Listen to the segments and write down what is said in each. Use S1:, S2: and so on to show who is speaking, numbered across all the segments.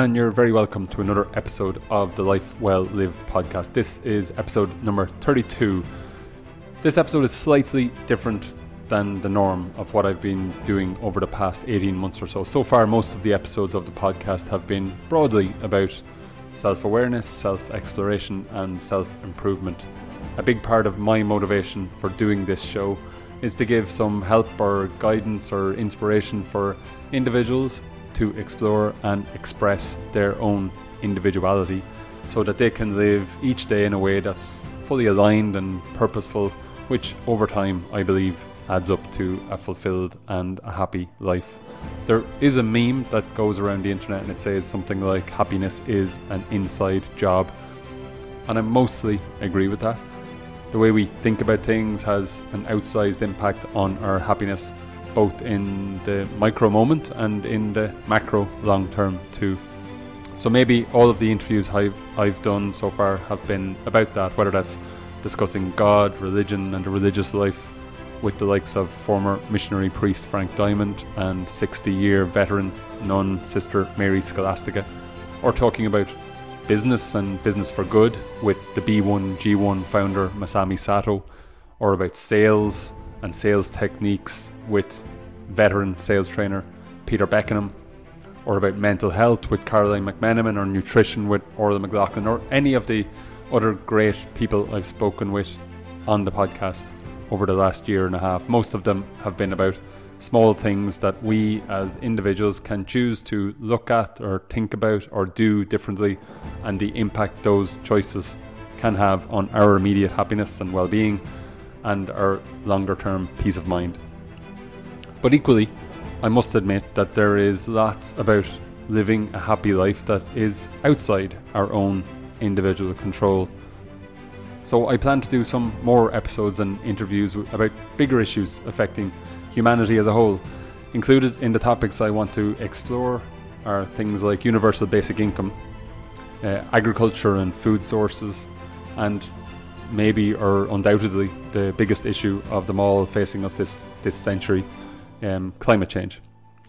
S1: and you're very welcome to another episode of the Life Well Lived podcast. This is episode number 32. This episode is slightly different than the norm of what I've been doing over the past 18 months or so. So far, most of the episodes of the podcast have been broadly about self-awareness, self-exploration, and self-improvement. A big part of my motivation for doing this show is to give some help or guidance or inspiration for individuals to explore and express their own individuality so that they can live each day in a way that's fully aligned and purposeful, which over time I believe adds up to a fulfilled and a happy life. There is a meme that goes around the internet and it says something like happiness is an inside job, and I mostly agree with that. The way we think about things has an outsized impact on our happiness, both in the micro moment and in the macro long term too. So maybe all of the interviews I've done so far have been about that, whether that's discussing God, religion and the religious life with the likes of former missionary priest Frank Diamond and 60-year veteran nun Sister Mary Scholastica, or talking about business and business for good with the B1G1 founder Masami Sato, or about sales and sales techniques with veteran sales trainer Peter Beckenham, or about mental health with Caroline McMenamin, or nutrition with Orla McLaughlin, or any of the other great people I've spoken with on the podcast over the last year and a half. Most of them have been about small things that we as individuals can choose to look at or think about or do differently, and the impact those choices can have on our immediate happiness and well-being and our longer term peace of mind. But equally, I must admit that there is lots about living a happy life that is outside our own individual control. So I plan to do some more episodes and interviews about bigger issues affecting humanity as a whole. Included in the topics I want to explore are things like universal basic income, agriculture and food sources, and maybe or undoubtedly the biggest issue of them all facing us this century, climate change.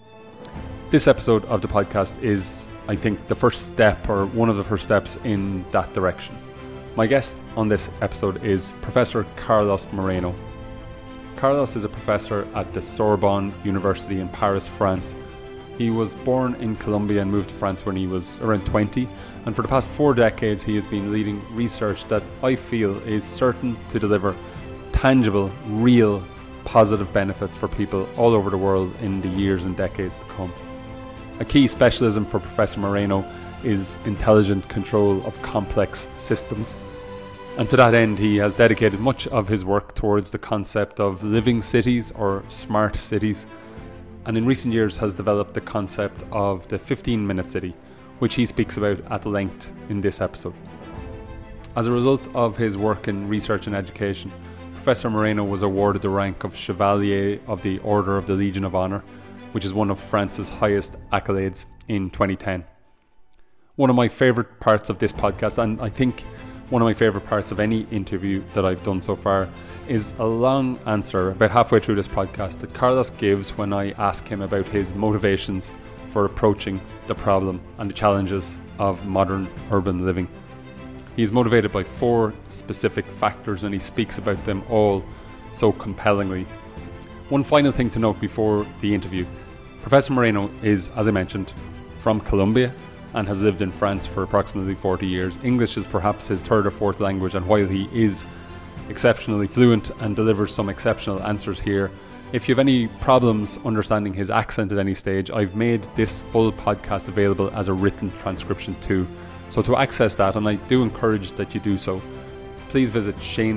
S1: This episode of the podcast is, I think, the first step, or one of the first steps in that direction. My guest on this episode is Professor Carlos Moreno. Carlos is a professor at the Sorbonne University in Paris, France. He was born in Colombia and moved to France when he was around 20, and for the past 4 decades he has been leading research that I feel is certain to deliver tangible, real, positive benefits for people all over the world in the years and decades to come. A key specialism for Professor Moreno is intelligent control of complex systems. And to that end, he has dedicated much of his work towards the concept of living cities or smart cities, and in recent years has developed the concept of the 15-minute city, which he speaks about at length in this episode. As a result of his work in research and education, Professor Moreno was awarded the rank of Chevalier of the Order of the Legion of Honor, which is one of France's highest accolades, in 2010. One of my favourite parts of this podcast, and I think one of my favourite parts of any interview that I've done so far, is a long answer about halfway through this podcast that Carlos gives when I ask him about his motivations for approaching the problem and the challenges of modern urban living. He's motivated by 4 specific factors, and he speaks about them all so compellingly. One final thing to note before the interview: Professor Moreno is, as I mentioned, from Colombia and has lived in France for approximately 40 years. English is perhaps his 3rd or 4th language, and while he is exceptionally fluent and delivers some exceptional answers here, if you have any problems understanding his accent at any stage, I've made this full podcast available as a written transcription too. So to access that, and I do encourage that you do so, please visit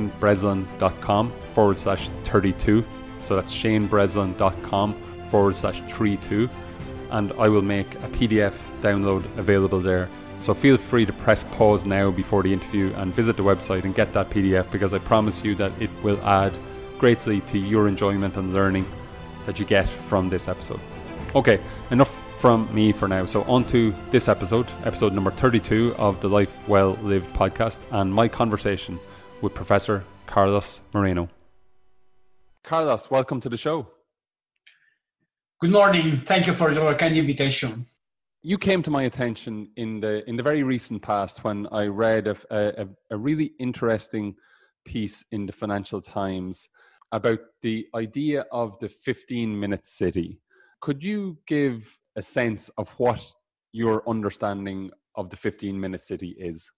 S1: shanebreslin.com/32. So that's shanebreslin.com/32. And I will make a PDF download available there. So feel free to press pause now before the interview and visit the website and get that PDF, because I promise you that it will add greatly to your enjoyment and learning that you get from this episode. Okay, enough from me for now. So on to this episode number 32 of the Life Well Lived podcast, and my conversation with Professor Carlos Moreno. Carlos, welcome to the show.
S2: Good morning. Thank you for your kind invitation.
S1: You came to my attention in the very recent past when I read a really interesting piece in the Financial Times about the idea of the 15-minute city. Could you give a sense of what your understanding of the 15-minute city is?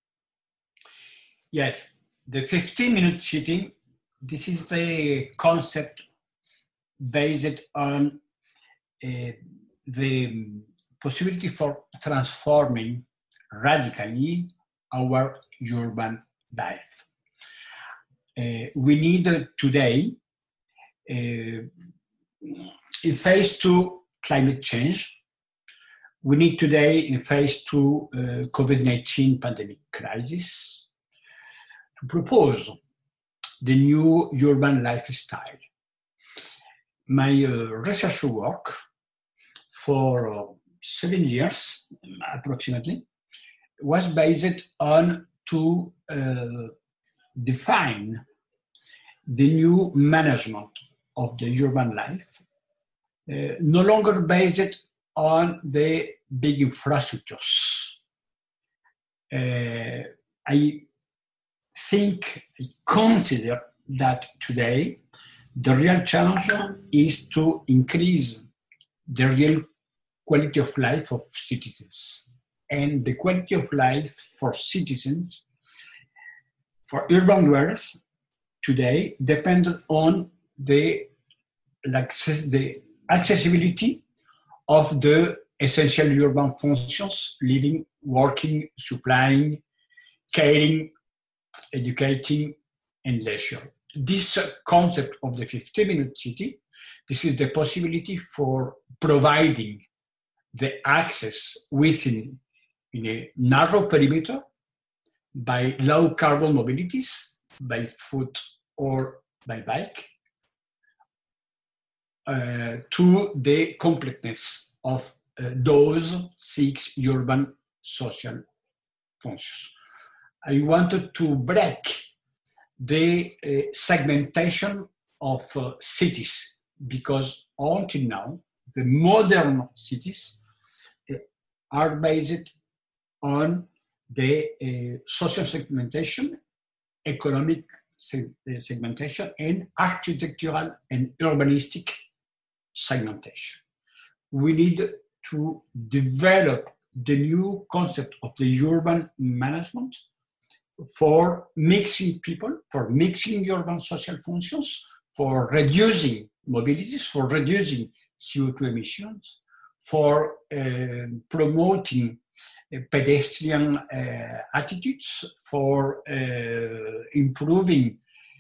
S2: Yes, the 15-minute city, this is the concept based on the possibility for transforming radically our urban life. We need today, in phase 2 climate change, we need today in phase 2 COVID-19 pandemic crisis to propose the new urban lifestyle. My research work for 7 years, approximately, was based on to define the new management of the urban life, no longer based on the big infrastructures. I consider that today the real challenge is to increase the real quality of life of citizens. And the quality of life for citizens, for urban dwellers today, depends on the accessibility of the essential urban functions: living, working, supplying, caring, educating, and leisure. This concept of the 15-minute city, this is the possibility for providing the access within in a narrow perimeter by low carbon mobilities, by foot or by bike, to the completeness of those 6 urban social functions. I wanted to break the segmentation of cities, because until now, the modern cities are based on the social segmentation, economic segmentation, and architectural and urbanistic segmentation. We need to develop the new concept of the urban management for mixing people, for mixing urban social functions, for reducing mobilities, for reducing CO2 emissions, for promoting pedestrian attitudes, for improving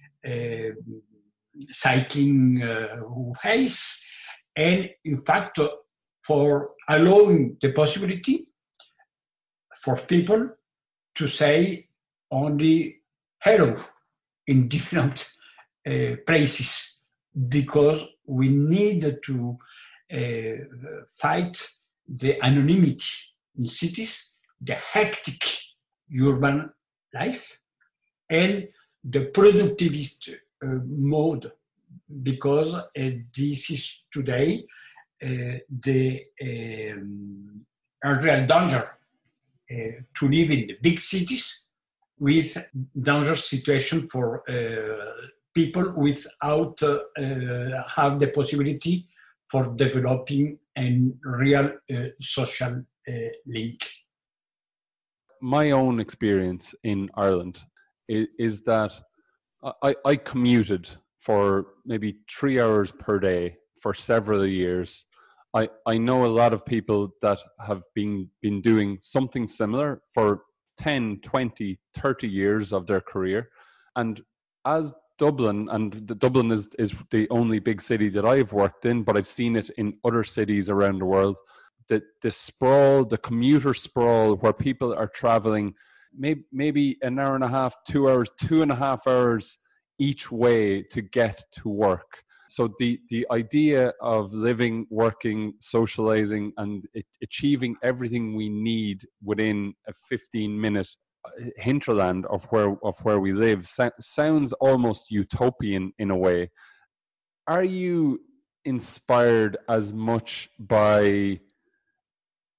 S2: cycling ways, and in fact for allowing the possibility for people to say only hello in different places, because we need to fight the anonymity in cities, the hectic urban life, and the productivist mode, because this is today the real danger to live in the big cities, with dangerous situation for people without have the possibility for developing a real social link.
S1: My own experience in Ireland is that I commuted for maybe 3 hours per day for several years. I know a lot of people that have been doing something similar for 10, 20, 30 years of their career. And as Dublin, and Dublin is the only big city that I've worked in, but I've seen it in other cities around the world, the sprawl, the commuter sprawl, where people are traveling maybe an hour and a half, 2 hours, 2.5 hours each way to get to work. So the idea of living, working, socializing, and achieving everything we need within a 15-minute hinterland of where we live sounds almost utopian in a way. Are you inspired as much by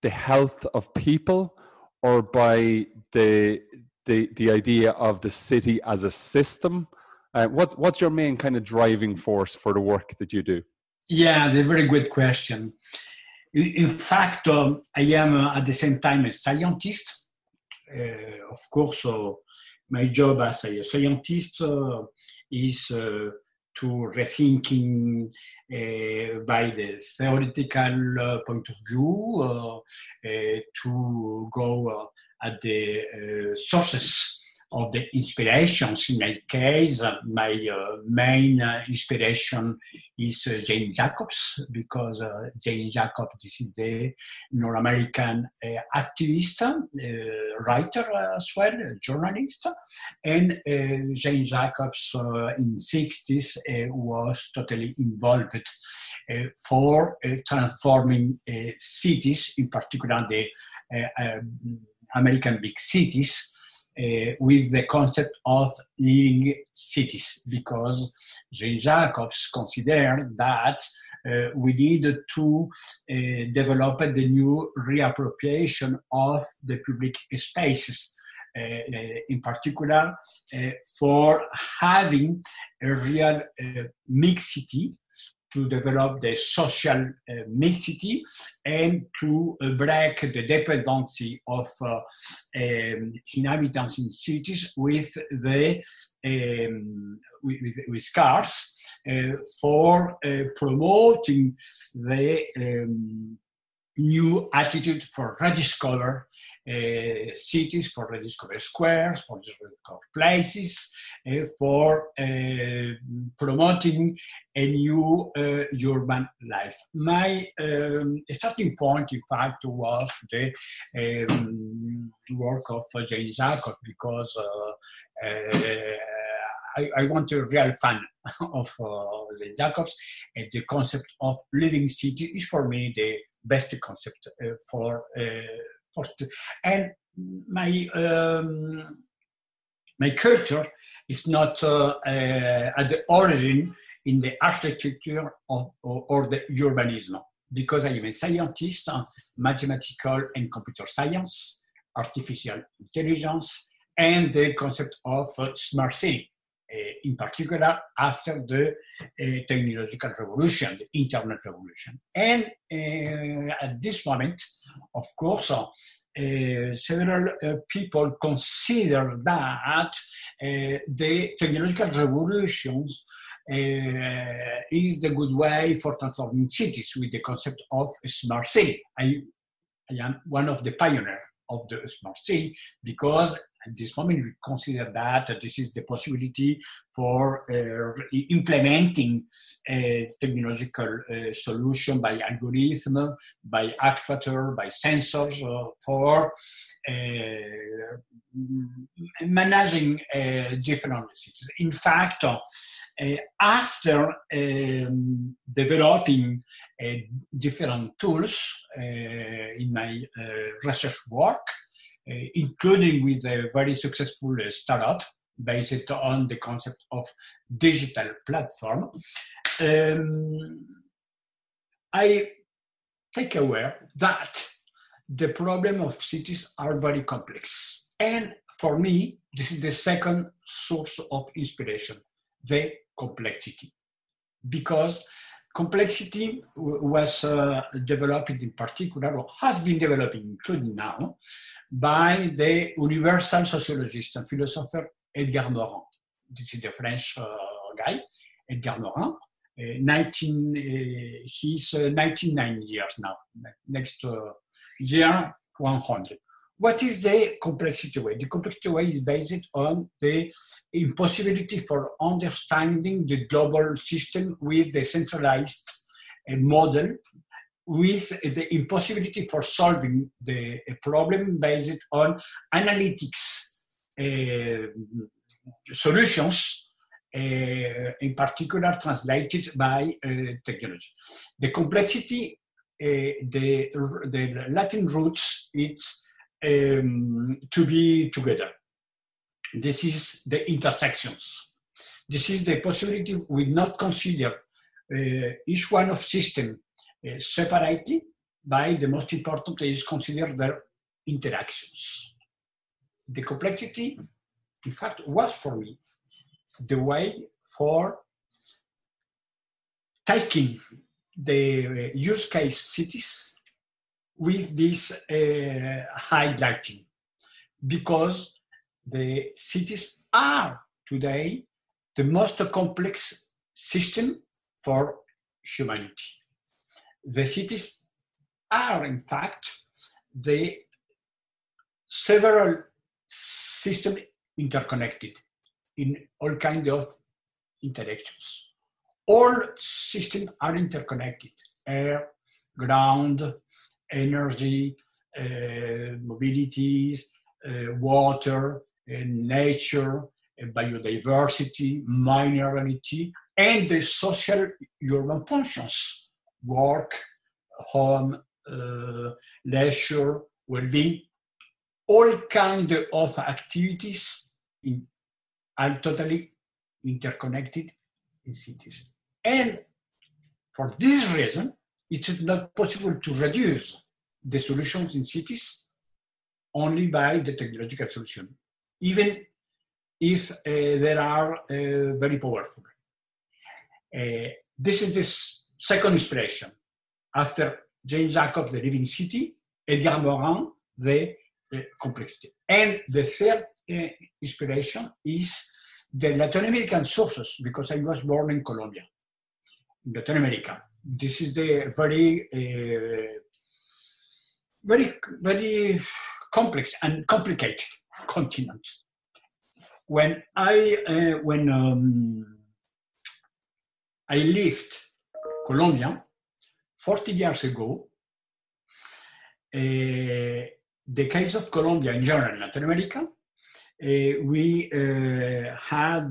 S1: the health of people, or by the idea of the city as a system? What's your main kind of driving force for the work that you do?
S2: Yeah, that's a very good question. In fact, I am at the same time a scientist. Of course, my job as a scientist is to rethinking by the theoretical point of view, to go at the sources of the inspirations. In my case, my main inspiration is Jane Jacobs, because Jane Jacobs, this is the North-American activist, writer as well, journalist, and Jane Jacobs in the 60s was totally involved for transforming cities, in particular the American big cities, with the concept of living cities, because Jane Jacobs considered that we needed to develop the new reappropriation of the public spaces, in particular for having a real mixity, to develop the social mixity and to break the dependency of inhabitants in cities with the with cars, for promoting the new attitude for rediscover cities, for rediscover squares, for rediscover places, for promoting a new urban life. My starting point, in fact, was the work of Jane Jacobs, because I want a real fan of Jane Jacobs, and the concept of living city is for me the best concept for and my my culture is not at the origin in the architecture or the urbanism, because I am a scientist, mathematical and computer science, artificial intelligence, and the concept of smart city, in particular after the technological revolution, the internet revolution. And at this moment, of course, several people consider that the technological revolutions is the good way for transforming cities with the concept of smart city. I am one of the pioneers of the smart city, because at this moment we consider that this is the possibility for implementing a technological solution by algorithm, by actuator, by sensors, for managing different cities. In fact, after developing different tools in my research work, including with a very successful startup based on the concept of digital platform, I take aware that the problem of cities are very complex. And for me, this is the second source of inspiration, the complexity. Because complexity was developed in particular, or has been developing, including now, by the universal sociologist and philosopher Edgar Morin. This is the French guy, Edgar Morin. He's 99 years now, next year 100. What is the complexity way? The complexity way is based on the impossibility for understanding the global system with the centralized model, with the impossibility for solving the problem based on analytics solutions, in particular translated by technology. The complexity, the Latin roots, it's to be together. This is the intersections. This is the possibility we not consider each one of system separately, by the most important is consider their interactions. The complexity, in fact, was for me the way for taking the use case cities with this highlighting, because the cities are today the most complex system for humanity. The cities are, in fact, the several systems interconnected in all kinds of interactions. All systems are interconnected: air, ground, energy, mobilities, water, nature, biodiversity, minerality, and the social urban functions: work, home, leisure, well-being. All kinds of activities are totally interconnected in cities. And for this reason, it is not possible to reduce the solutions in cities only by the technological solution, even if they are very powerful. This is the second inspiration. After James Jacobs, The Living City, Edgar Morin, The Complexity. And the third inspiration is the Latin American sources, because I was born in Colombia, in Latin America. This is the very complex and complicated continent. When I left Colombia 40 years ago, the case of Colombia in general in Latin America, we had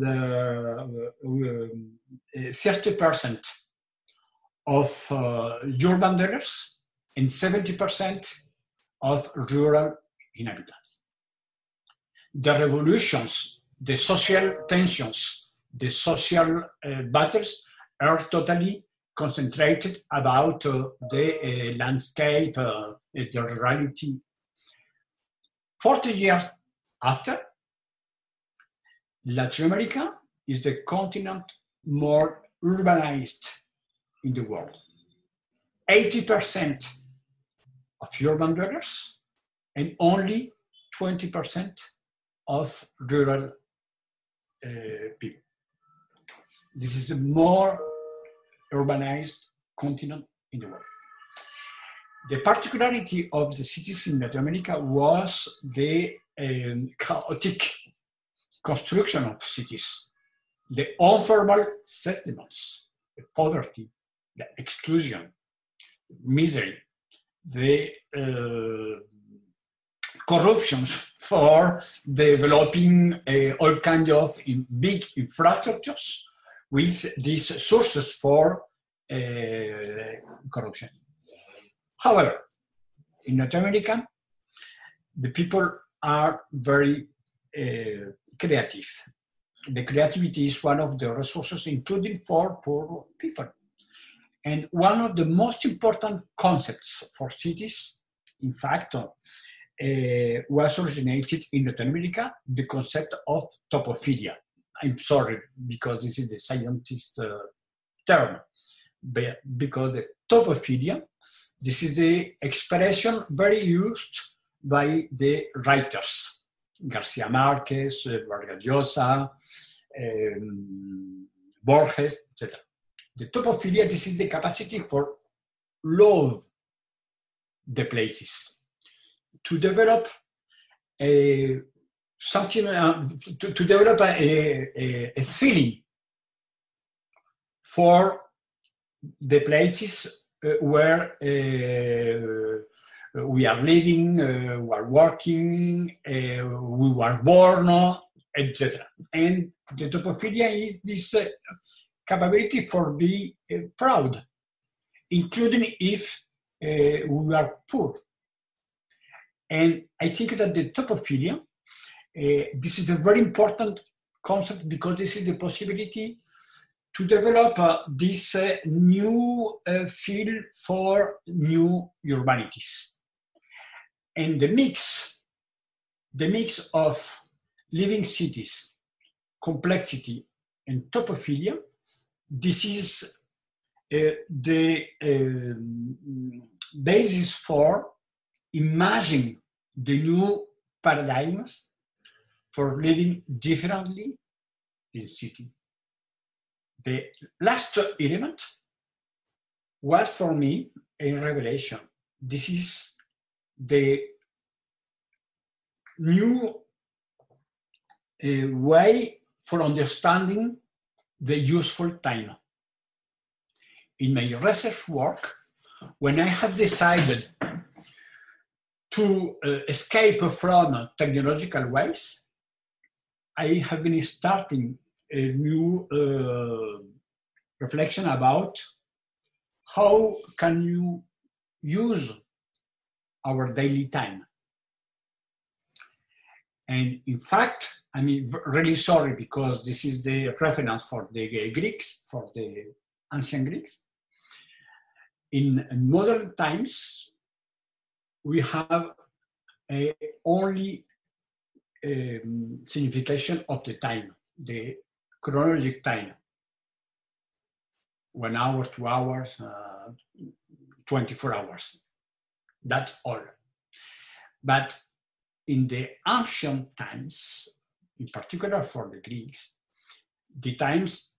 S2: 30% of urban dwellers and 70% of rural inhabitants. The revolutions, the social tensions, the social battles are totally concentrated about the landscape, the reality. 40 years after, Latin America is the continent more urbanized in the world. 80% of urban dwellers and only 20% of rural people. This is the more urbanized continent in the world. The particularity of the cities in Latin America was the chaotic construction of cities, the informal settlements, the poverty, the exclusion, misery, the corruption for developing all kinds of big infrastructures with these sources for corruption. However, in Latin America, the people are very creative. The creativity is one of the resources, including for poor people. And one of the most important concepts for cities, in fact, was originated in Latin America, the concept of topophilia. I'm sorry, because this is the scientist term, but because the topophilia, this is the expression very used by the writers, Garcia Marquez, Vargas Llosa, Borges, etc. The topophilia, this is the capacity for love the places, to develop something, to develop a feeling for the places where we are living, we are working, we were born, etc. And the topophilia is this capability for being proud, including if we are poor. And I think that the topophilia, this is a very important concept, because this is the possibility to develop this new field for new urbanities. And the mix of living cities, complexity, and topophilia, this is the basis for imagining the new paradigms for living differently in city. The last element was for me a revelation. This is the new way for understanding the useful time. In my research work, when I have decided to escape from technological ways, I have been starting a new reflection about how can you use our daily time. And in fact, I'm really sorry because this is the reference for the Greeks, for the ancient Greeks. In modern times, we have only signification of the time, the chronological time. 1 hour, 2 hours, 24 hours. That's all. But in the ancient times, in particular for the Greeks, the times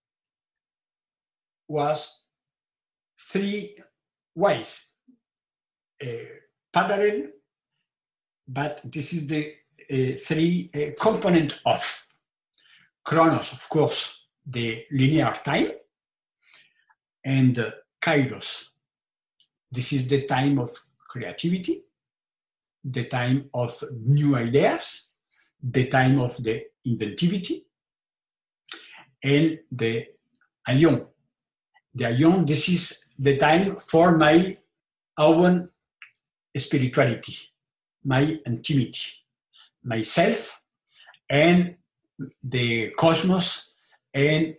S2: was 3 ways. Parallel, but this is the 3 component of Chronos, of course, the linear time, and Kairos. This is the time of creativity, the time of new ideas, the time of the inventivity, and the Aion. The Aion, this is the time for my own spirituality, my intimity, myself, and the cosmos, and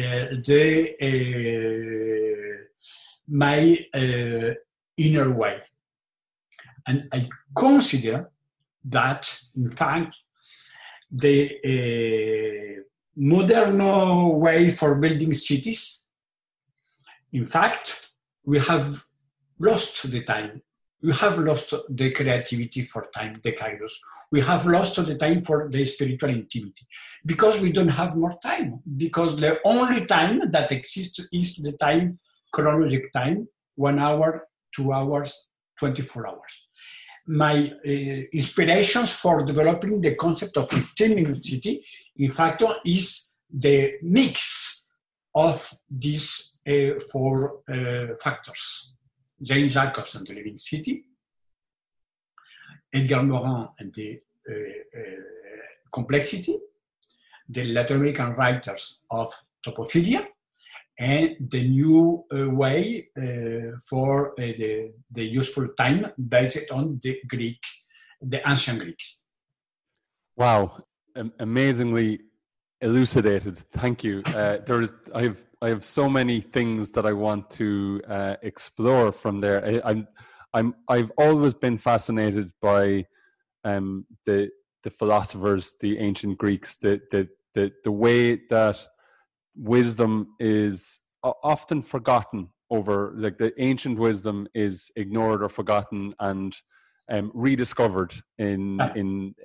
S2: my inner way. And I consider that, in fact, the modern way for building cities, in fact, we have lost the time. We have lost the creativity for time, the kairos. We have lost the time for the spiritual intimacy because we don't have more time. Because the only time that exists is the time, chronological time, 1 hour, 2 hours, 24 hours. My inspirations for developing the concept of 15-minute city, in fact, is the mix of these 4 factors. Jane Jacobs and the Living City, Edgar Morin and the Complexity, the Latin American writers of Topophilia, and the new way for the useful time based on the ancient Greeks.
S1: Wow, amazingly elucidated. Thank you. I have so many things that I want to explore from there. I've always been fascinated by the philosophers, the ancient Greeks, the way that wisdom is often forgotten over, like the ancient wisdom is ignored or forgotten and rediscovered and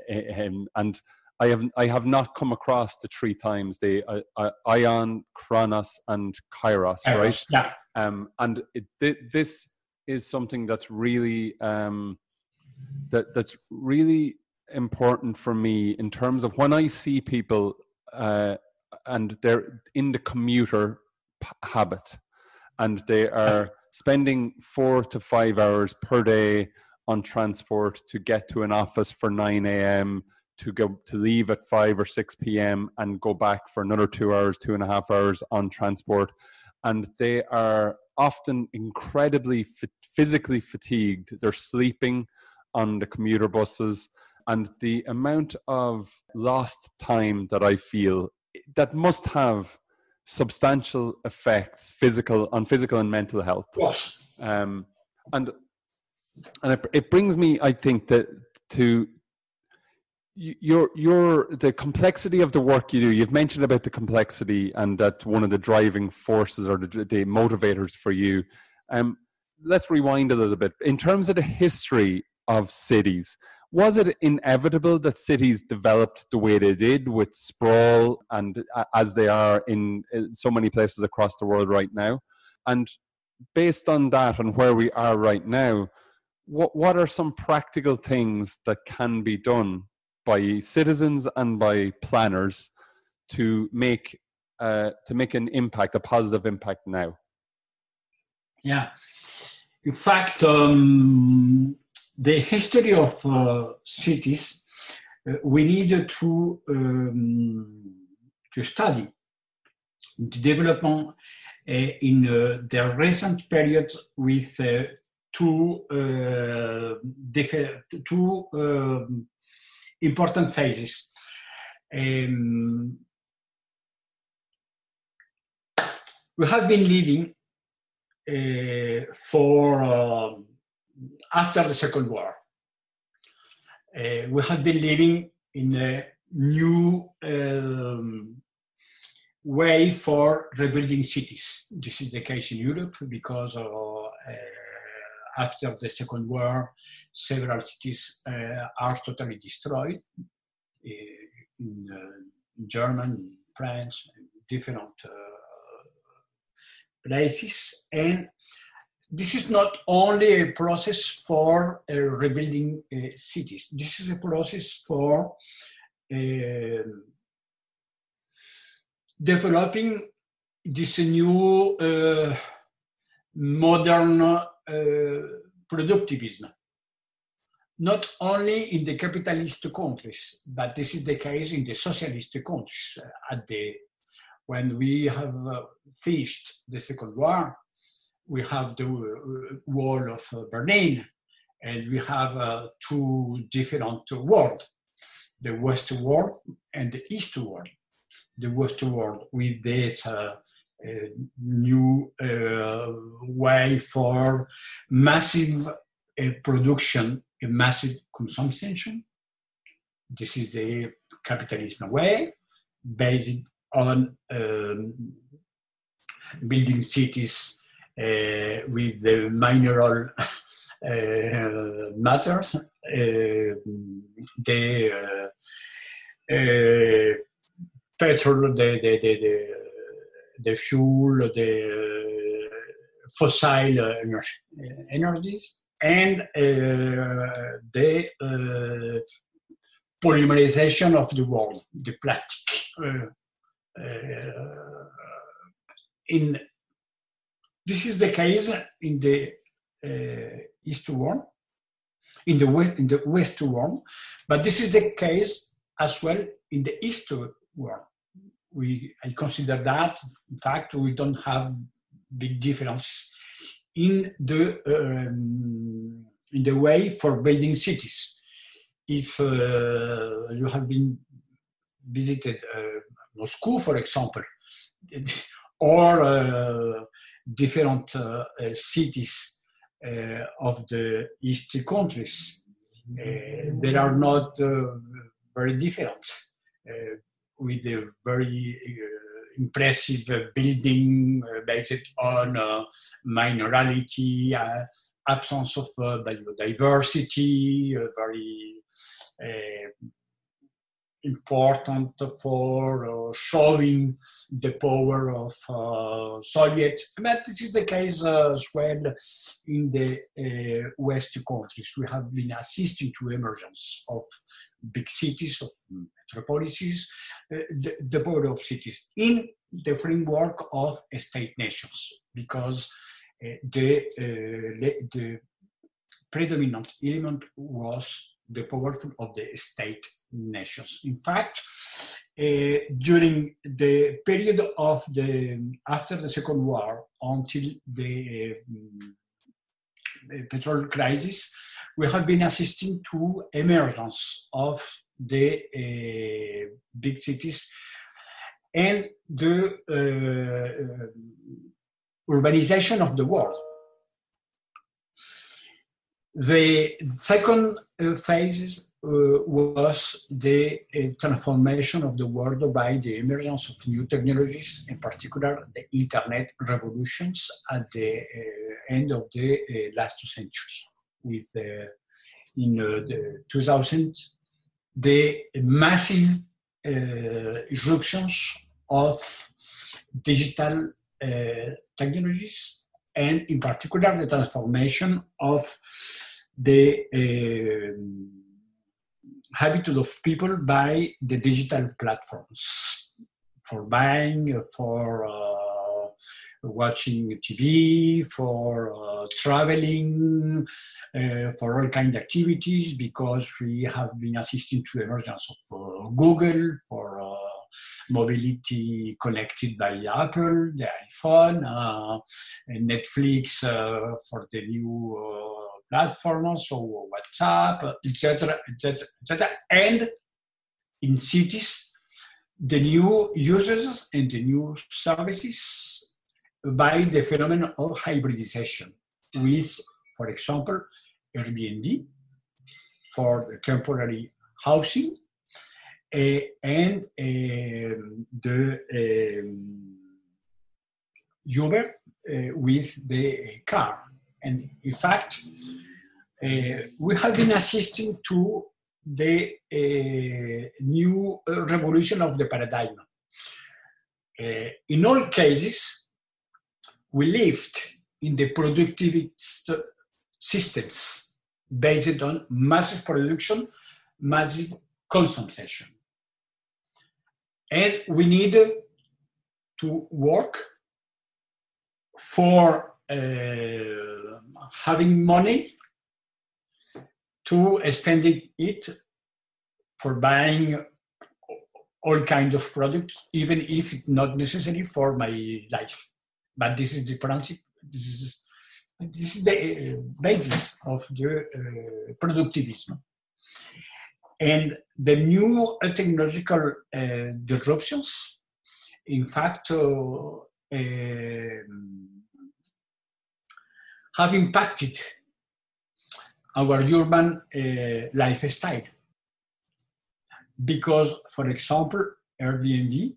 S1: I have not come across the 3 times, the Aion, Chronos, and Kairos, right?
S2: Yeah.
S1: And this is something that's really that's really important for me in terms of when I see people and they're in the commuter habit, and they are spending 4 to 5 hours per day on transport to get to an office for 9 a.m., to leave at 5 or 6 p.m. and go back for another 2 hours, 2.5 hours on transport. And they are often incredibly physically fatigued. They're sleeping on the commuter buses. And the amount of lost time that I feel, that must have substantial effects on physical and mental health.
S2: Yes.
S1: And it brings me, I think, to the complexity of the work you do. You've mentioned about the complexity, and that one of the driving forces or the motivators for you. Let's rewind a little bit. In terms of the history of cities, was it inevitable that cities developed the way they did, with sprawl and as they are in so many places across the world right now? And based on that and where we are right now, what are some practical things that can be done by citizens and by planners to make an impact, a positive impact now?
S2: Yeah. In fact, the history of cities, we need to study the development in the recent period with two important phases. We have been living after the Second War. We have been living in a new way for rebuilding cities. This is the case in Europe because after the Second War, several cities are totally destroyed in Germany, France, different places. And this is not only a process for rebuilding cities. This is a process for developing this new modern productivism, not only in the capitalist countries, but this is the case in the socialist countries. When we have finished the Second War, we have the wall of Berlin, and we have two different worlds, the West world and the East world. The West world with this new way for massive production and massive consumption. This is the capitalism way, based on building cities with the mineral matters, the petrol, the fuel, the fossil energies, and the polymerization of the world, the plastic. This is the case in the East world, in the West world, but this is the case as well in the East world. I consider that, in fact, we don't have big difference in the way for building cities. If you have been visited Moscow, for example, or different cities of the East countries, they are not very different. With a very impressive building based on minerality, absence of biodiversity, very important for showing the power of Soviets. But this is the case as well in the West countries. We have been assisting to emergence of big cities, of metropolises, the power of cities in the framework of state nations, because the predominant element was the powerful of the state nations. In fact, during the period of after the Second War until the petrol crisis, we have been assisting to emergence of the big cities and the urbanization of the world. The second phase was the transformation of the world by the emergence of new technologies, in particular the internet revolutions at the end of the last century. With in the 2000s, the massive irruptions of digital technologies, and in particular the transformation of the habitude of people by the digital platforms for buying, for watching TV, for traveling, for all kinds of activities, because we have been assisting to the emergence of Google for mobility connected by Apple, the iPhone, and Netflix for the new platforms, so WhatsApp, etc., etc., etc. And in cities, the new users and the new services by the phenomenon of hybridization with, for example, Airbnb for the temporary housing, and the Uber with the car. And in fact, we have been assisting to the new revolution of the paradigm. In all cases, we lived in the productivist systems based on massive production, massive consumption. And we need to work for having money to spending it for buying all kinds of products, even if it's not necessary for my life. But this is the principle. This is the basis of the productivism. And the new technological disruptions, in fact, have impacted our urban lifestyle. Because, for example, Airbnb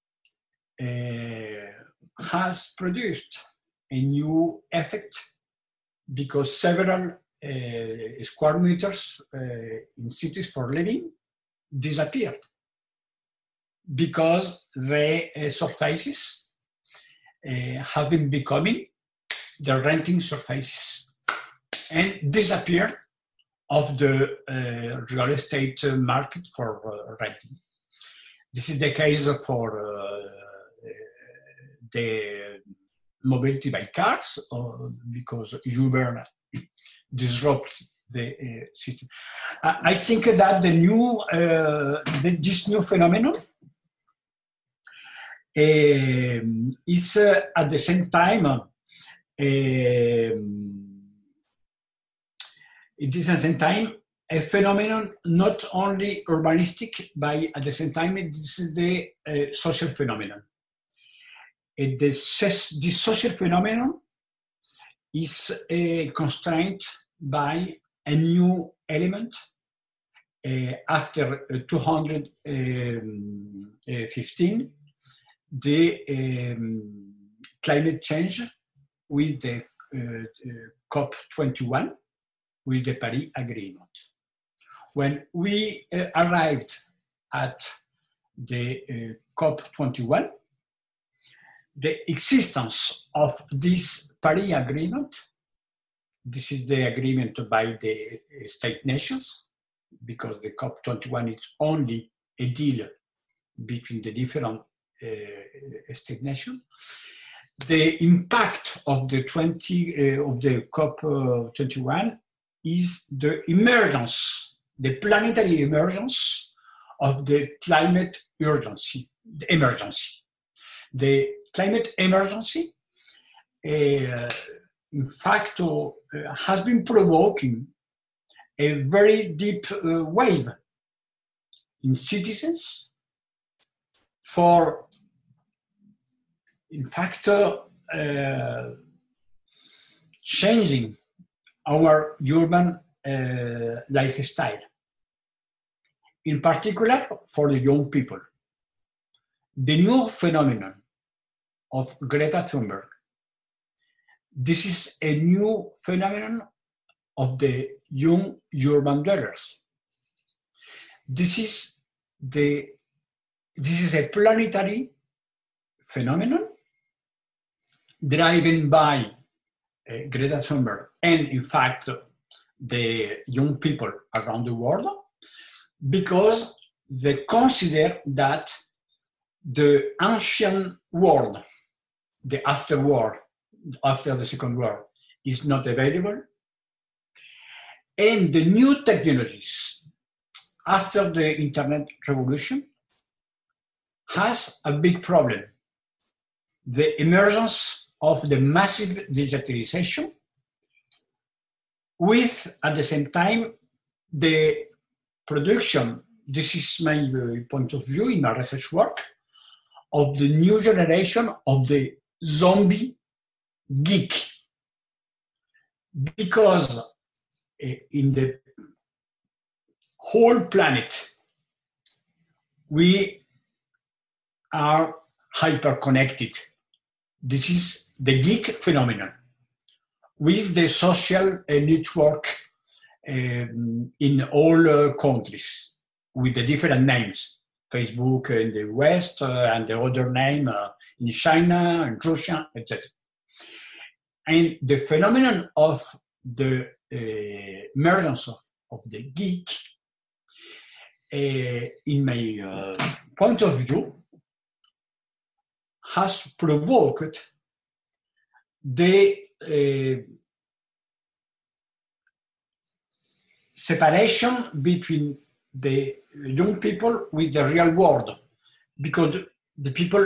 S2: has produced a new effect because several square meters in cities for living disappeared because the surfaces have been becoming the renting surfaces and disappeared of the real estate market for renting. This is the case for the mobility by cars, because Uber disrupt the system. I think that this new phenomenon is at the same time it is at the same time a phenomenon not only urbanistic, but at the same time this is the social phenomenon. This social phenomenon is constrained by a new element after 215, the climate change with the COP21, with the Paris Agreement. When we arrived at the COP21, the existence of this Paris Agreement, this is the agreement by the state nations, because the COP21 is only a deal between the different state nations. The impact of the COP21 is the emergence, the planetary emergence of the climate urgency, the emergency. The climate emergency, in fact, has been provoking a very deep wave in citizens for in fact, changing our urban lifestyle, in particular for the young people. The new phenomenon of Greta Thunberg, this is a new phenomenon of the young urban dwellers. This is a planetary phenomenon driven by Greta Thunberg and, in fact, the young people around the world, because they consider that the ancient world, the after the Second War, is not available. And the new technologies after the Internet revolution has a big problem. The emergence of the massive digitalization with, at the same time, the production, this is my point of view in my research work, of the new generation of the zombie geek. Because in the whole planet, we are hyper-connected. This is the geek phenomenon with the social network in all countries with the different names. Facebook in the West and the other name in China and Russia, etc. And the phenomenon of the emergence of the geek, in my point of view, has provoked the separation between the young people with the real world, because the people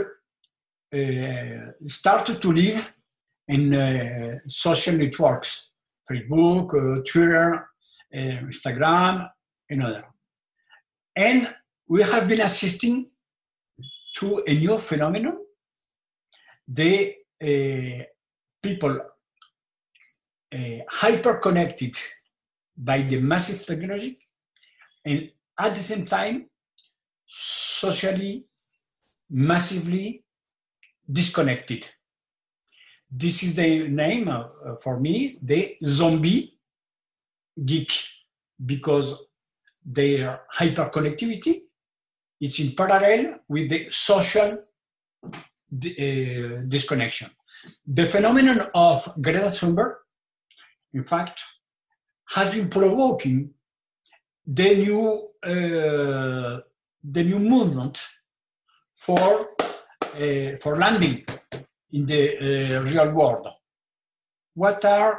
S2: started to live in social networks, Facebook, Twitter, Instagram, and other. And we have been assisting to a new phenomenon. The people hyper-connected by the massive technology, and at the same time, socially, massively disconnected. This is the name for me, the zombie geek, because their hyperconnectivity is in parallel with the social disconnection. The phenomenon of Greta Thunberg, in fact, has been provoking the new movement for landing in the real world. What are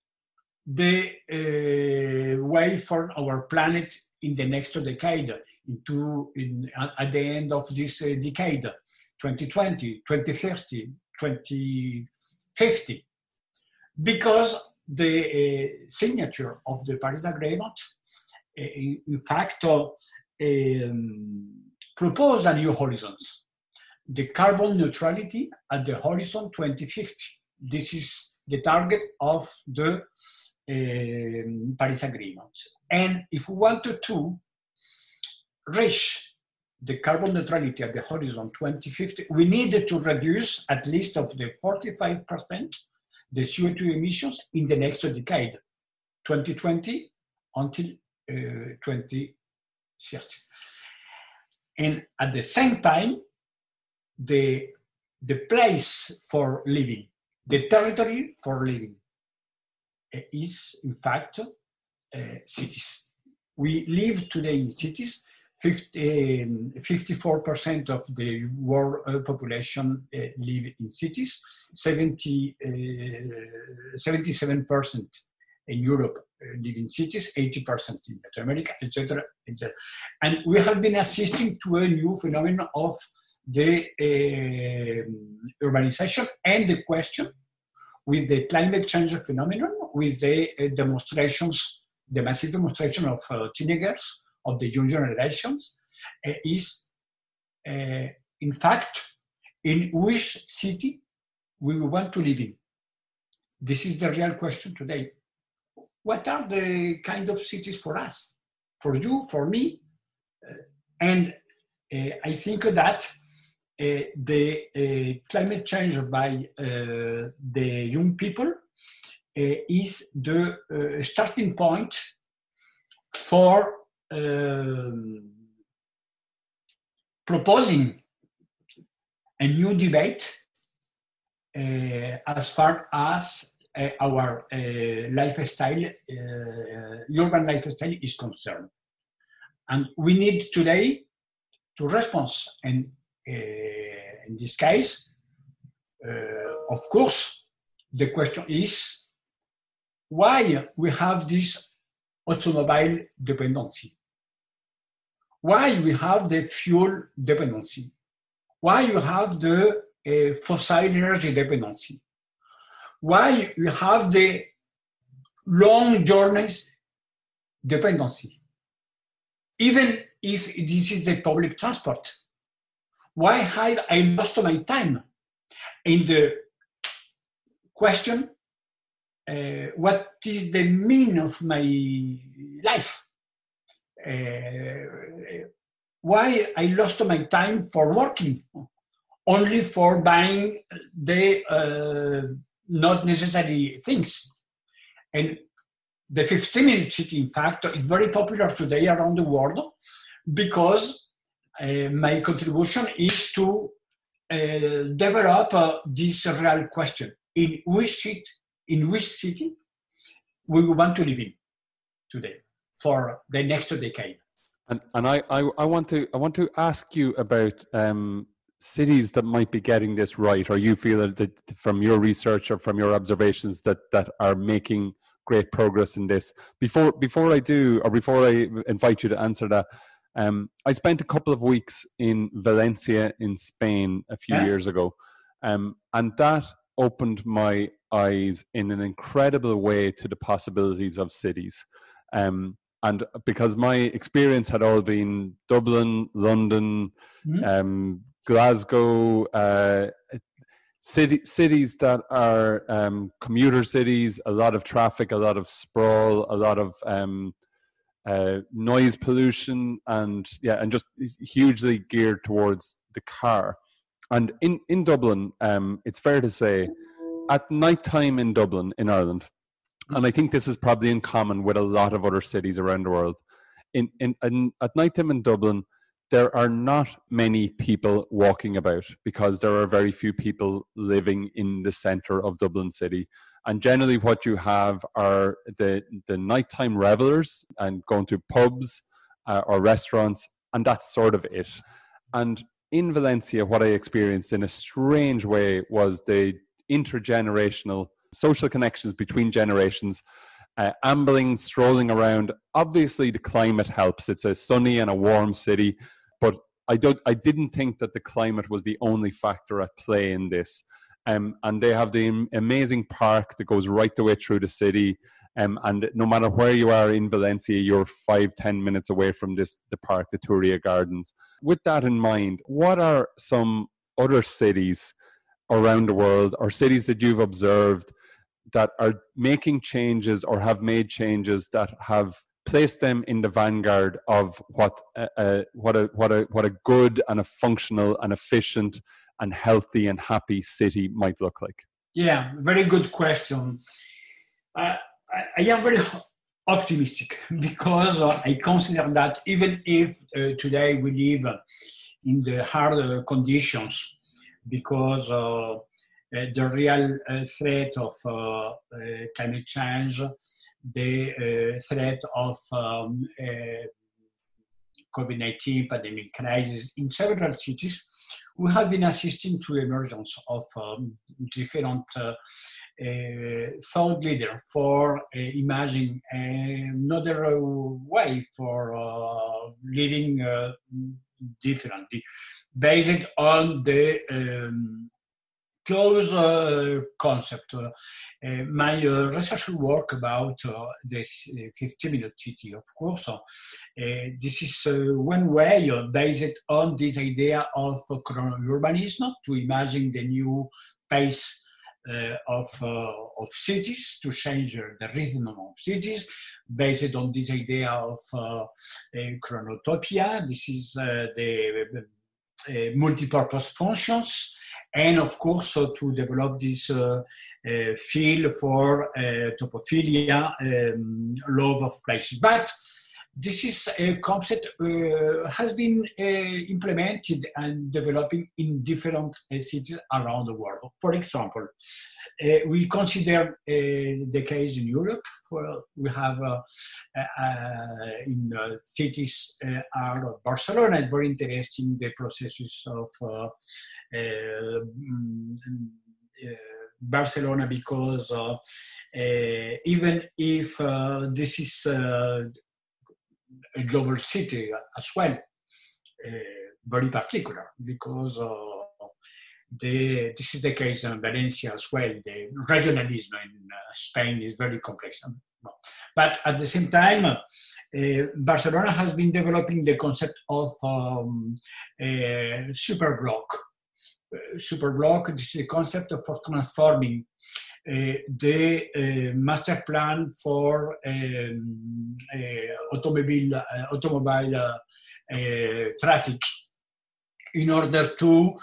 S2: the way for our planet in the next decade, at the end of this decade, 2020, 2030, 2050? Because the signature of the Paris Agreement, in fact, proposed a new horizons. The carbon neutrality at the horizon 2050. This is the target of the Paris Agreement. And if we wanted to reach the carbon neutrality at the horizon 2050, we needed to reduce at least of the 45% the CO2 emissions in the next decade, 2020 until 2030. And at the same time, the place for living, the territory for living is, in fact, cities. We live today in cities. 54% of the world population live in cities. 77% in Europe live in cities, 80% in Latin America, etc., etc. And we have been assisting to a new phenomenon of the urbanization and the question with the climate change phenomenon, with the demonstrations, the massive demonstration of teenagers, of the young generations, is in fact in which city we want to live in. This is the real question today. What are the kind of cities for us, for you, for me? And I think that the climate change by the young people is the starting point for proposing a new debate as far as our lifestyle, urban lifestyle is concerned. And we need today to respond. And in this case, of course, the question is why we have this automobile dependency? Why we have the fuel dependency? Why you have the fossil energy dependency? Why you have the long journeys dependency? Even if this is the public transport, why have I lost my time in the question, what is the meaning of my life? Why I lost my time for working, only for buying the not necessary things. And the 15-minute city, in fact, is very popular today around the world because my contribution is to develop this real question: in which city we want to live in today for the next decade.
S1: And I want to ask you about cities that might be getting this right, or you feel that from your research or from your observations that are making great progress in this. Before I invite you to answer that, I spent a couple of weeks in Valencia in Spain a few years ago, and that opened my eyes in an incredible way to the possibilities of cities. And because my experience had all been Dublin, London, Glasgow, cities that are commuter cities, a lot of traffic, a lot of sprawl, a lot of noise pollution, and just hugely geared towards the car. And in Dublin, it's fair to say, at night time in Dublin, in Ireland, and I think this is probably in common with a lot of other cities around the world, at night time in Dublin, there are not many people walking about because there are very few people living in the centre of Dublin city. And generally what you have are the nighttime revelers and going to pubs or restaurants, and that's sort of it. And in Valencia, what I experienced in a strange way was the intergenerational social connections between generations, ambling, strolling around. Obviously, the climate helps. It's a sunny and a warm city, but I didn't think that the climate was the only factor at play in this. And they have the amazing park that goes right the way through the city. And no matter where you are in Valencia, you're 5-10 minutes away from the park, the Turia Gardens. With that in mind, what are some other cities around the world, or cities that you've observed that are making changes or have made changes that have placed them in the vanguard of what a good and a functional and efficient and healthy and happy city might look like?
S2: Yeah, very good question. I am very optimistic because I consider that even if today we live in the hard conditions, because the real threat of climate change, the threat of COVID-19 pandemic crisis in several cities, we have been assisting to emergence of different thought leaders for imagining another way for living differently, based on the close concept. My research work about this 50-minute city, of course, this is one way based on this idea of chrono-urbanism to imagine the new pace of cities, to change the rhythm of cities, based on this idea of chronotopia. This is the multi-purpose functions, and of course to develop this field for topophilia, love of places. But this is a concept has been implemented and developing in different cities around the world. For example, we consider the case in Europe. We have in cities are Barcelona, very interesting, the processes of Barcelona, because even if this is a global city as well, very particular, because this is the case in Valencia as well. The regionalism in Spain is very complex. But at the same time, Barcelona has been developing the concept of superblock. Superblock, this is a concept for transforming the master plan for automobile traffic in order to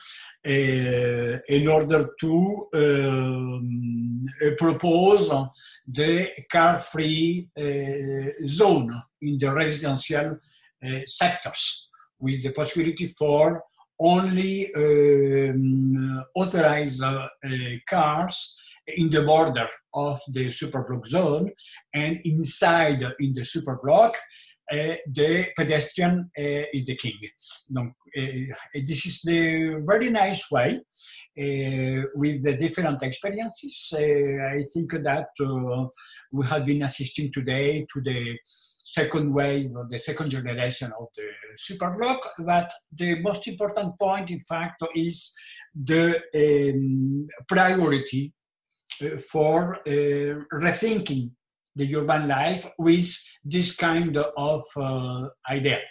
S2: propose the car-free zone in the residential sectors, with the possibility for only authorized cars in the border of the superblock zone, and inside in the superblock, the pedestrian is the king. Donc, this is the very nice way with the different experiences. I think that we have been assisting today to the second wave, or the second generation of the superblock. But the most important point, in fact, is the priority for rethinking the urban life with this kind of idea.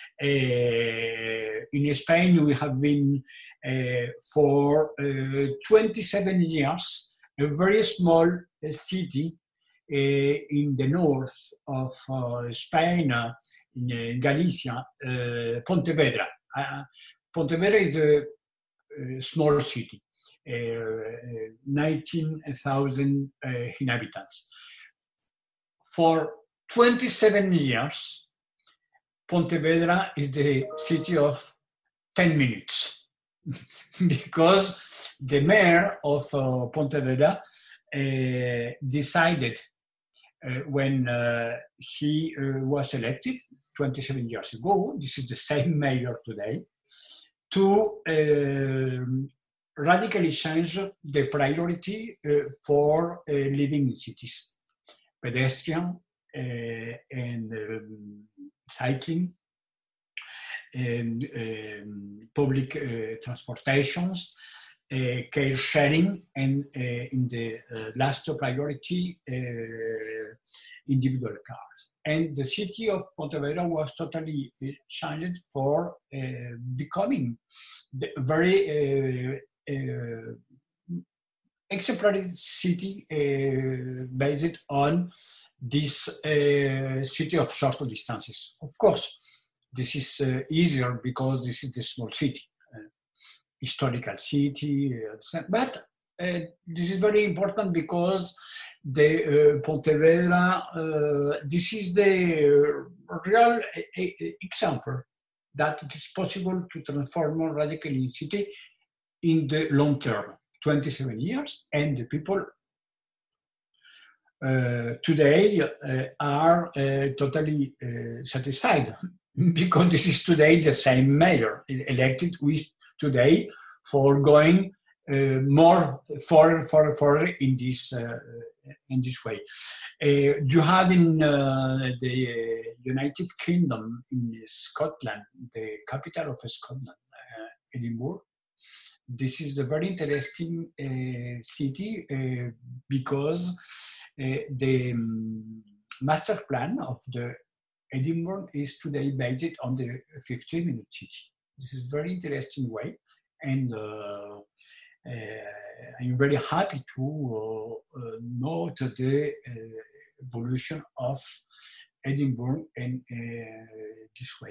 S2: In Spain, we have been for 27 years a very small city in the north of Spain, in Galicia, Pontevedra. Pontevedra is a small city, 19,000 inhabitants. For 27 years, Pontevedra is the city of 10 minutes because the mayor of Pontevedra decided when he was elected 27 years ago, this is the same mayor today, to radically change the priority for living in cities. Pedestrian and cycling and public transportations, care sharing, and in the last priority, individual cars. And the city of Pontevedra was totally changed for becoming the very exemplary city based on this city of short distances. Of course, this is easier because this is the small city, historical city, but this is very important because the Pontevedra, this is the real example that it is possible to transform radically a city in the long term, 27 years, and the people today are totally satisfied because this is today the same mayor elected with today for going more further in this way. You have in the United Kingdom, in Scotland, the capital of Scotland, Edinburgh, this is a very interesting city because the master plan of the Edinburgh is today based on the 15-minute city. This is very interesting way, and I'm very happy to note the evolution of Edinburgh in this way.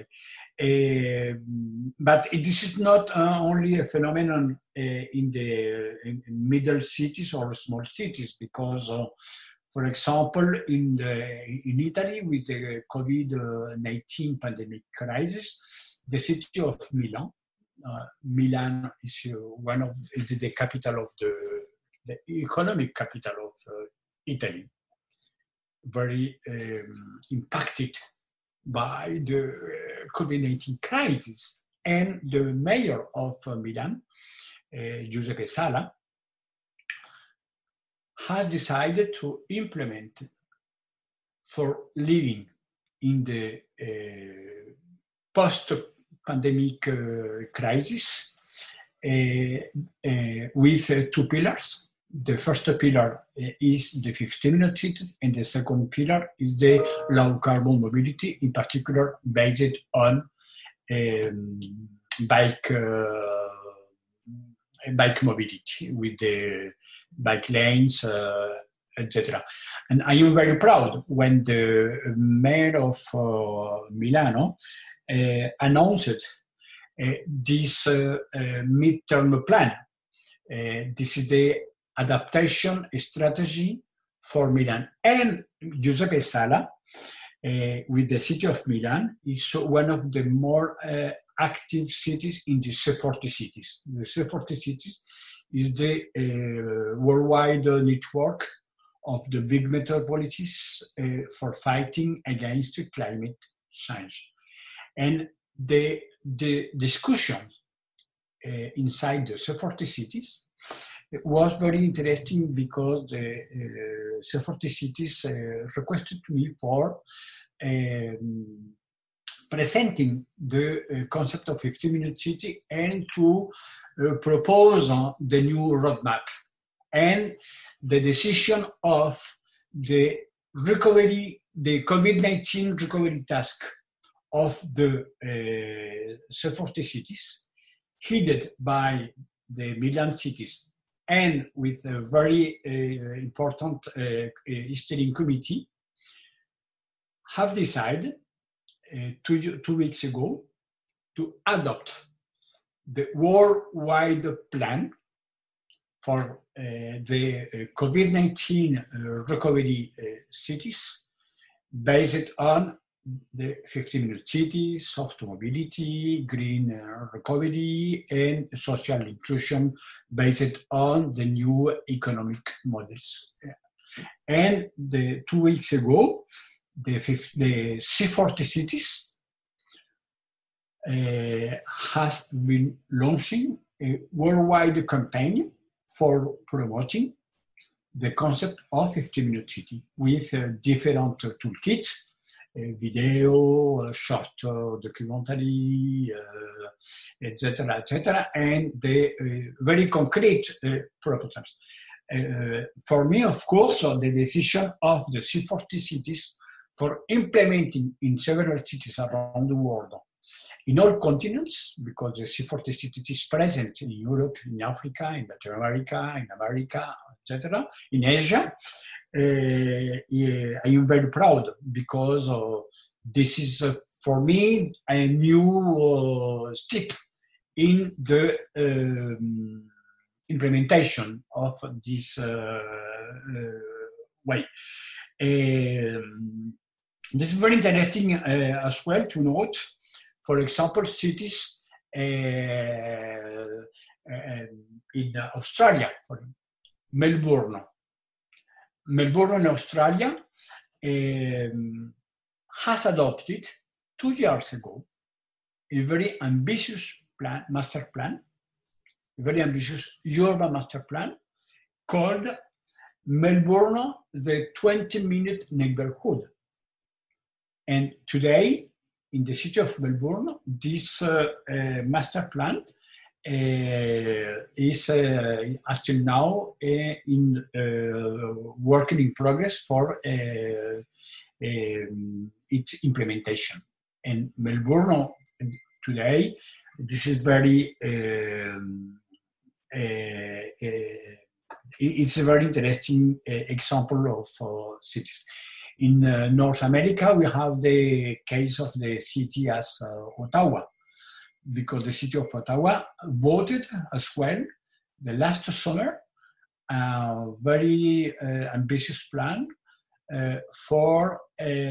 S2: But this is not only a phenomenon in middle cities or small cities, because, for example, in Italy with the COVID-19 pandemic crisis, the city of Milan, Milan is one of the capital of the economic capital of Italy, very impacted by the COVID-19 crisis. And the mayor of Milan, Giuseppe Sala, has decided to implement for living in the post-pandemic crisis with two pillars. The first pillar is the 15-minute city, and the second pillar is the low carbon mobility, in particular based on bike mobility with the bike lanes, etc. And I am very proud when the mayor of Milano announced this midterm plan. This is the adaptation strategy for Milan. And Giuseppe Sala, with the city of Milan, is one of the more active cities in the C40 cities. The C40 cities is the worldwide network of the big metropolises for fighting against climate change. And the discussion inside the C40 cities was very interesting, because the C40 cities requested me for presenting the concept of 15-minute city and to propose the new roadmap and the decision of the recovery, the COVID-19 recovery task of the C40 cities, headed by the Milan cities, and with a very important steering committee, have decided 2 weeks ago to adopt the worldwide plan for the COVID-19 recovery cities, based on the 15-minute city, soft mobility, green recovery, and social inclusion based on the new economic models. And 2 weeks ago, the C40 cities has been launching a worldwide campaign for promoting the concept of 15-minute city with different toolkits, video, short documentary, etc., and the very concrete proposals. For me, of course, the decision of the C40 cities for implementing in several cities around the world, in all continents, because the C40 cities is present in Europe, in Africa, in Latin America, in America, etc., in Asia. I am very proud, because this is for me a new step in the implementation of this way. This is very interesting as well to note, for example, cities in Australia, Melbourne. Melbourne, Australia, has adopted 2 years ago a very ambitious plan, master plan, a very ambitious urban master plan called Melbourne, the 20-minute neighborhood. And today, in the city of Melbourne, this master plan is still now in working in progress for its implementation. And Melbourne today, this is very it's a very interesting example of cities. In North America, we have the case of the city as Ottawa, because the city of Ottawa voted as well the last summer a very ambitious plan for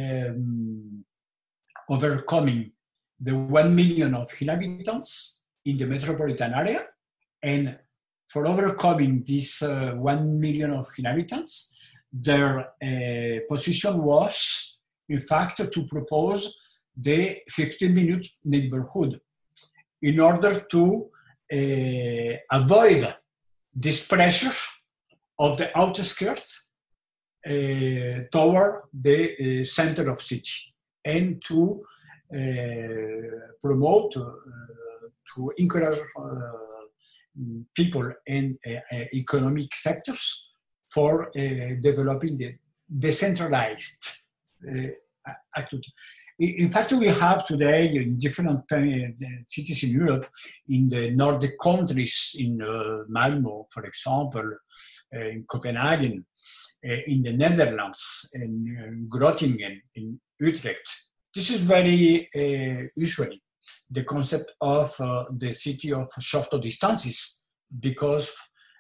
S2: overcoming the 1 million of inhabitants in the metropolitan area. And for overcoming this 1 million of inhabitants, their position was, in fact, to propose the 15-minute neighborhood in order to avoid this pressure of the outskirts toward the center of city, and to promote, to encourage people in economic sectors for developing the decentralized activity. In fact, we have today in different cities in Europe, in the Nordic countries, in Malmö, for example, in Copenhagen, in the Netherlands, in Groningen, in Utrecht. This is very usually the concept of the city of shorter distances, because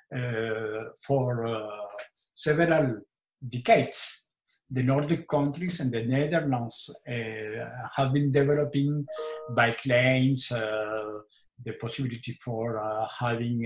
S2: for several decades, the Nordic countries and the Netherlands have been developing bike lanes, the possibility for having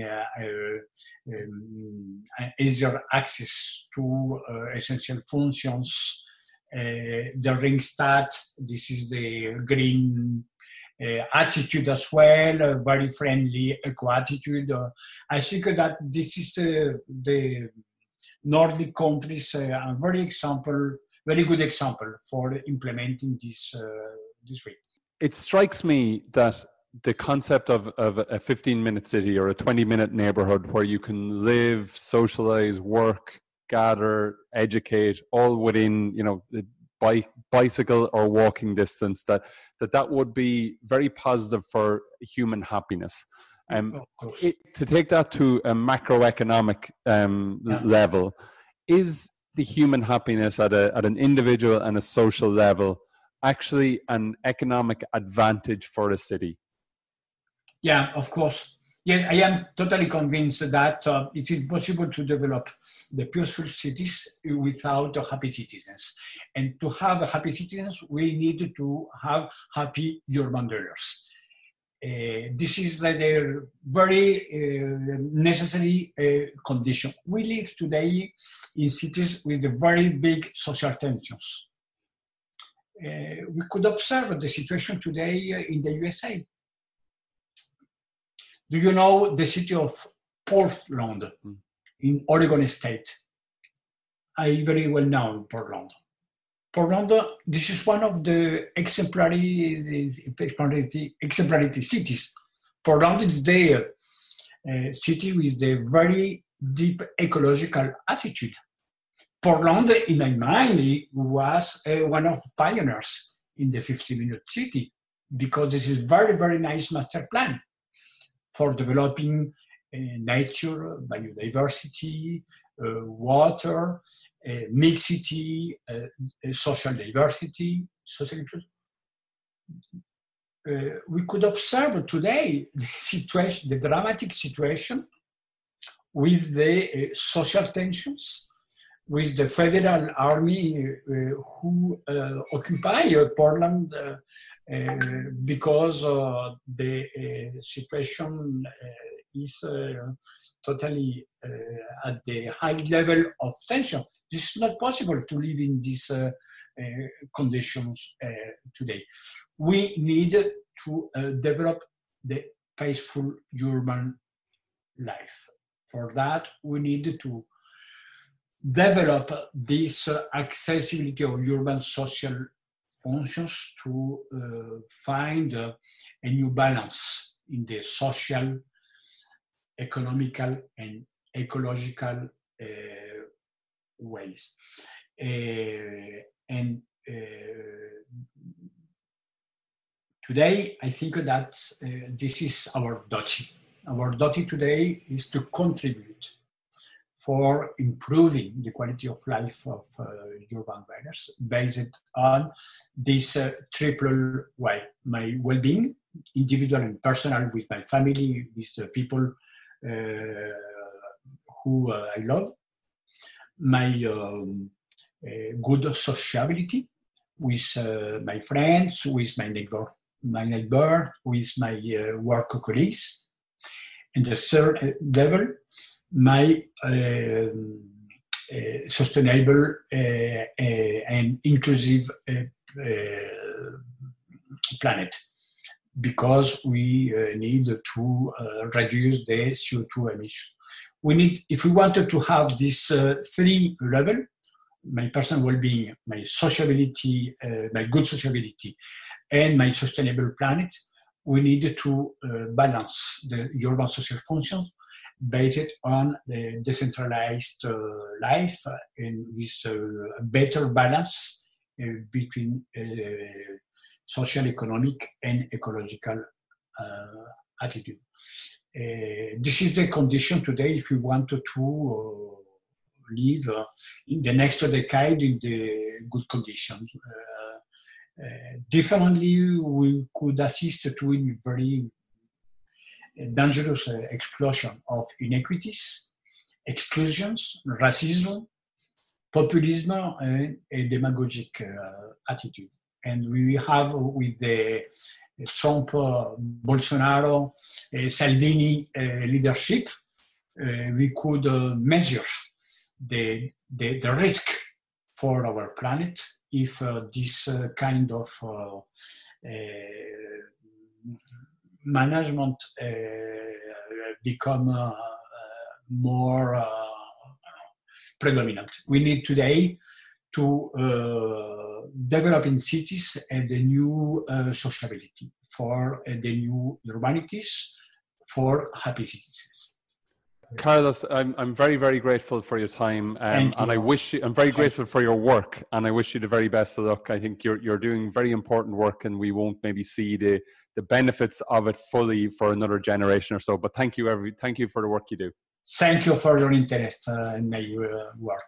S2: easier access to essential functions. The Ringstad, this is the green attitude as well, a very friendly eco-attitude. I think that this is the Nordic countries a very good example for implementing this way.
S1: It strikes me that the concept of a 15-minute city or a 20-minute neighborhood where you can live, socialize, work, gather, educate, all within, the bicycle or walking distance, that would be very positive for human happiness. To take that to a macroeconomic level, is the human happiness at an individual and a social level actually an economic advantage for a city?
S2: Yeah, of course. Yes, I am totally convinced that it is possible to develop the peaceful cities without happy citizens. And to have happy citizens, we need to have happy urban dwellers. This is a very necessary condition. We live today in cities with very big social tensions. We could observe the situation today in the USA. Do you know the city of Portland in Oregon State? I very well know Portland. Portland, this is one of the exemplary cities. Portland is the city with the very deep ecological attitude. Portland, in my mind, was one of pioneers in the 15-minute city, because this is very, very nice master plan for developing nature, biodiversity, water, mixity, social diversity, social inclusion. We could observe today the situation, the dramatic situation with the social tensions, with the federal army who occupy Portland because the situation is totally at the high level of tension. This is not possible to live in these conditions today. We need to develop the peaceful urban life. For that, we need to develop this accessibility of urban social functions to find a new balance in the social economical and ecological ways. And today, I think that this is our duty. Our duty today is to contribute for improving the quality of life of urban dwellers based on this triple way: my well-being, individual and personal, with my family, with the people who I love, my good sociability with my friends, with my neighbor, with my work colleagues, and the third level, my sustainable and inclusive planet, because we need to reduce the CO2 emission. We need, if we wanted to have this three level, my personal well-being, my sociability, my good sociability, and my sustainable planet, we need to balance the urban social functions based on the decentralized life and with a better balance between social, economic, and ecological attitude. This is the condition today if we want to live in the next decade in the good conditions. Differently, we could assist to a very dangerous explosion of inequities, exclusions, racism, populism, and a demagogic attitude. And we have with the Trump, Bolsonaro, Salvini leadership, we could measure the risk for our planet if this kind of management become more predominant. We need today to develop in cities the new sociability for the new urbanities for happy citizens.
S1: Carlos, I'm very, very grateful for your time, and I'm very grateful for your work, and I wish you the very best of luck. I think you're doing very important work, and we won't maybe see the benefits of it fully for another generation or so. But thank you for the work you do.
S2: Thank you for your interest in my work.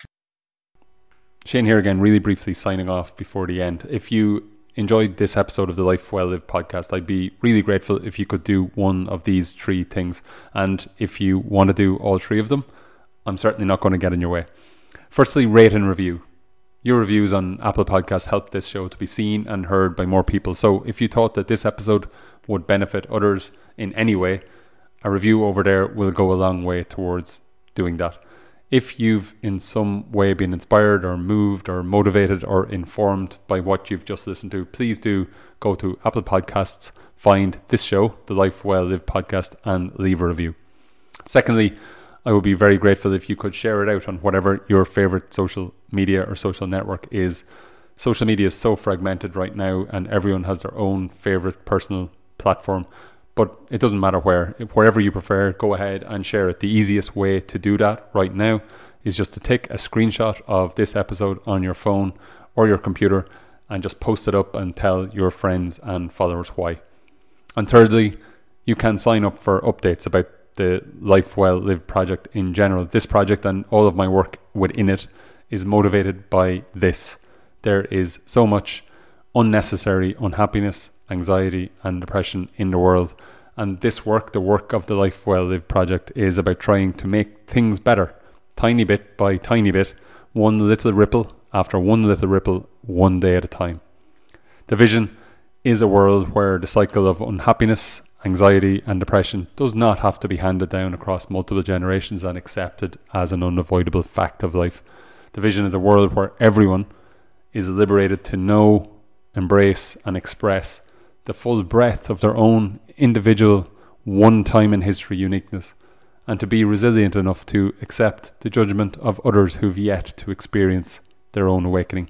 S1: Shane here again, really briefly signing off before the end. If you enjoyed this episode of the Life Well Lived podcast, I'd be really grateful if you could do one of these three things. And if you want to do all three of them, I'm certainly not going to get in your way. Firstly, rate and review. Your reviews on Apple Podcasts help this show to be seen and heard by more people. So if you thought that this episode would benefit others in any way, a review over there will go a long way towards doing that. If you've in some way been inspired or moved or motivated or informed by what you've just listened to, please do go to Apple Podcasts, find this show, the Life Well Lived podcast, and leave a review. Secondly, I would be very grateful if you could share it out on whatever your favorite social media or social network is. Social media is so fragmented right now, and everyone has their own favorite personal platform. But it doesn't matter wherever you prefer, go ahead and share it. The easiest way to do that right now is just to take a screenshot of this episode on your phone or your computer and just post it up and tell your friends and followers why. And thirdly, you can sign up for updates about the Life Well Lived project in general. This project and all of my work within it is motivated by this. There is so much unnecessary unhappiness, anxiety and depression in the world, and this work, the work of the Life Well Lived project, is about trying to make things better, tiny bit by tiny bit, one little ripple after one little ripple, one day at a time. The vision is a world where the cycle of unhappiness, anxiety and depression does not have to be handed down across multiple generations and accepted as an unavoidable fact of life. The vision is a world where everyone is liberated to know, embrace and express the full breadth of their own individual one time in history uniqueness, and to be resilient enough to accept the judgment of others who've yet to experience their own awakening.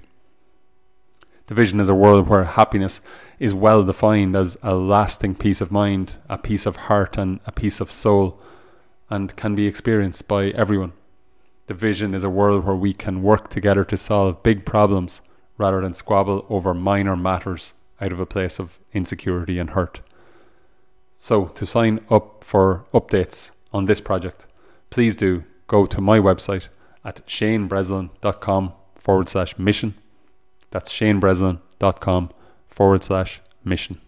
S1: The vision is a world where happiness is well defined as a lasting peace of mind, a peace of heart and a peace of soul, and can be experienced by everyone. The vision is a world where we can work together to solve big problems rather than squabble over minor matters out of a place of insecurity and hurt. So to sign up for updates on this project, please do go to my website at shanebreslin.com/mission. That's shanebreslin.com/mission.